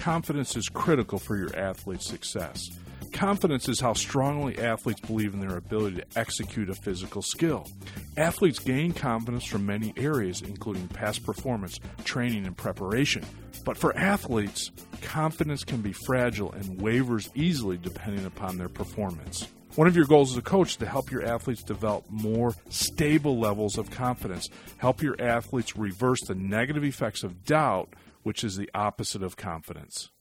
confidence is critical for your athlete's success. Confidence is how strongly athletes believe in their ability to execute a physical skill. Athletes gain confidence from many areas, including past performance, training, and preparation. But for athletes, confidence can be fragile and wavers easily depending upon their performance. One of your goals as a coach is to help your athletes develop more stable levels of confidence. Help your athletes reverse the negative effects of doubt, which is the opposite of confidence.